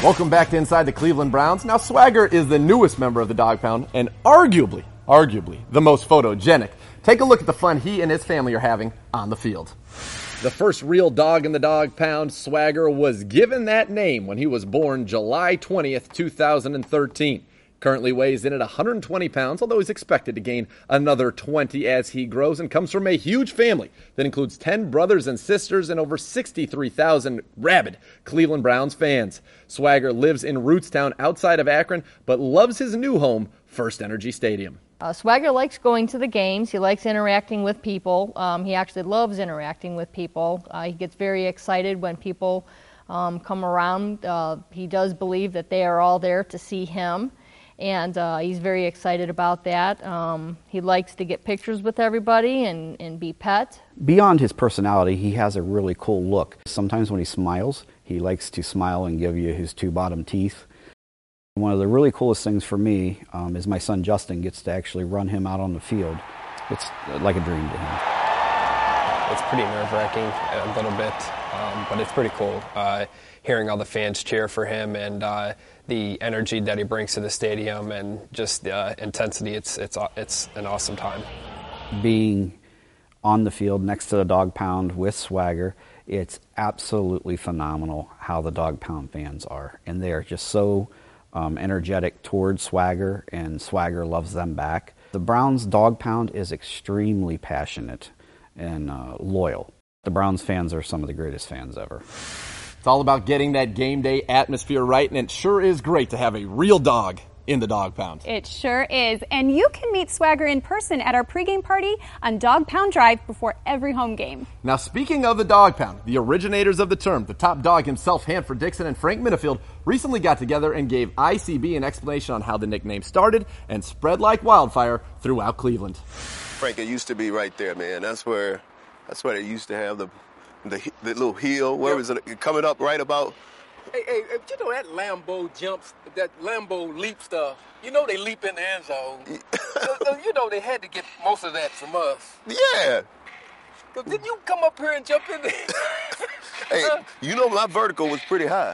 Welcome back to Inside the Cleveland Browns. Now, Swagger is the newest member of the Dog Pound and arguably the most photogenic. Take a look at the fun he and his family are having on the field. The first real dog in the Dog Pound, Swagger, was given that name when he was born July 20th, 2013. Currently weighs in at 120 pounds, although he's expected to gain another 20 as he grows, and comes from a huge family that includes 10 brothers and sisters and over 63,000 rabid Cleveland Browns fans. Swagger lives in Rootstown outside of Akron, but loves his new home, First Energy Stadium. Swagger likes going to the games. He likes interacting with people. He actually loves interacting with people. He gets very excited when people come around. He does believe that they are all there to see him. And he's very excited about that. He likes to get pictures with everybody and be pet. Beyond his personality, he has a really cool look. Sometimes when he smiles, he likes to smile and give you his two bottom teeth. One of the really coolest things for me is my son Justin gets to actually run him out on the field. It's like a dream to him. It's pretty nerve-wracking a little bit, but it's pretty cool hearing all the fans cheer for him and the energy that he brings to the stadium and just the intensity. It's an awesome time. Being on the field next to the Dog Pound with Swagger, it's absolutely phenomenal how the Dog Pound fans are. And they are just so energetic towards Swagger, and Swagger loves them back. The Browns Dog Pound is extremely passionate and loyal. The Browns fans are some of the greatest fans ever. It's all about getting that game day atmosphere right, and it sure is great to have a real dog in the Dog Pound. It sure is. And you can meet Swagger in person at our pregame party on Dog Pound Drive before every home game. Now, speaking of the Dog Pound, the originators of the term, the top dog himself, Hanford Dixon and Frank Minifield, recently got together and gave ICB an explanation on how the nickname started and spread like wildfire throughout Cleveland. Frank, it used to be right there, man. That's where they used to have the little hill. Where was it? Coming up right about. Hey, you know that Lambeau jumps, that Lambeau leap stuff? You know they leap in the end zone. So you know they had to get most of that from us. Yeah. So didn't you come up here and jump in there? Hey, you know my vertical was pretty high.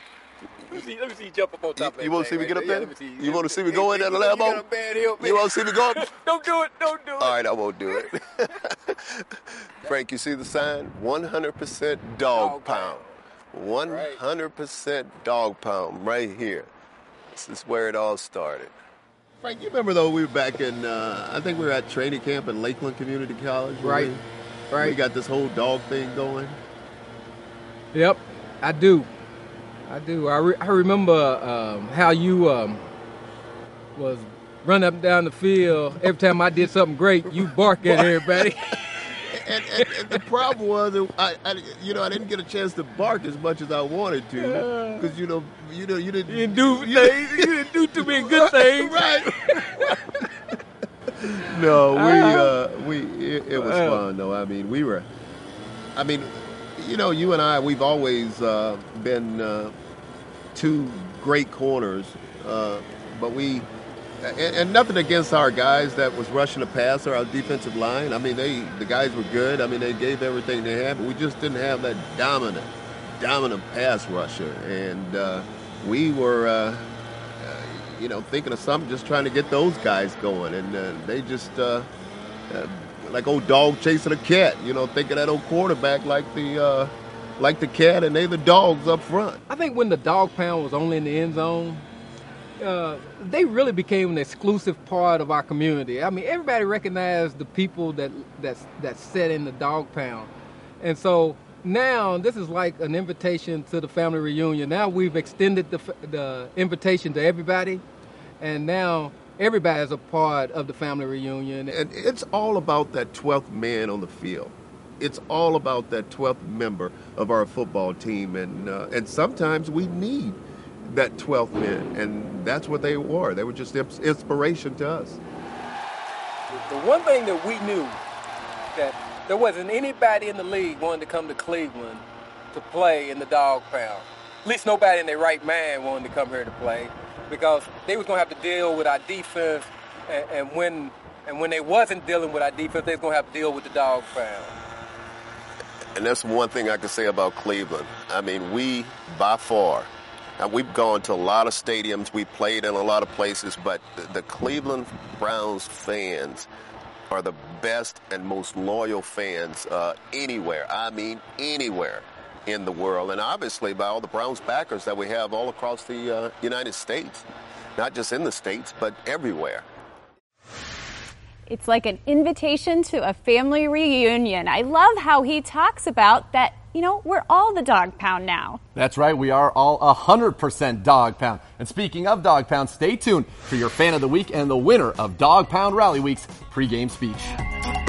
Let me see you jump up on top of that. You want to see me get up there? Let me see you want to see me go in there, Lambeau? You got a bad hill, man. You want to see me go up? Don't do it. All right, I won't do it. Frank, you see the sign? 100% Dog Pound. 100% Dog Pound right here. This is where it all started. Frank, you remember though we were back in, I think we were at training camp in Lakeland Community College. Right. We got this whole dog thing going. Yep, I do. I remember how you was running up and down the field. Every time I did something great, you bark at everybody. And the problem was, I didn't get a chance to bark as much as I wanted to, because you didn't do too many good things. Right. No, it was fun though. You and I, we've always been two great corners, but and nothing against our guys that was rushing the pass or our defensive line. I mean, the guys were good. I mean, they gave everything they had, but we just didn't have that dominant pass rusher. And we were, thinking of something, just trying to get those guys going. And they just, like old dog chasing a cat, thinking that old quarterback like the cat, and they the dogs up front. I think when the Dog Pound was only in the end zone, they really became an exclusive part of our community. I mean, everybody recognized the people that sat in the Dog Pound. And so now this is like an invitation to the family reunion. Now we've extended the invitation to everybody, and now everybody is a part of the family reunion. And it's all about that 12th man on the field. It's all about that 12th member of our football team. And sometimes we need that 12th man, and that's what they were. They were just inspiration to us. The one thing that we knew, that there wasn't anybody in the league wanting to come to Cleveland to play in the Dog Pound. At least nobody in their right mind wanted to come here to play, because they was going to have to deal with our defense, and when they wasn't dealing with our defense, they was going to have to deal with the Dog Pound. And that's one thing I can say about Cleveland. I mean, we, by far, We've gone to a lot of stadiums. We played in a lot of places, but the Cleveland Browns fans are the best and most loyal fans anywhere. I mean, anywhere in the world. And obviously by all the Browns backers that we have all across the United States. Not just in the States, but everywhere. It's like an invitation to a family reunion. I love how he talks about that, we're all the Dog Pound now. That's right. We are all 100% Dog Pound. And speaking of Dog Pound, stay tuned for your Fan of the Week and the winner of Dog Pound Rally Week's pregame speech.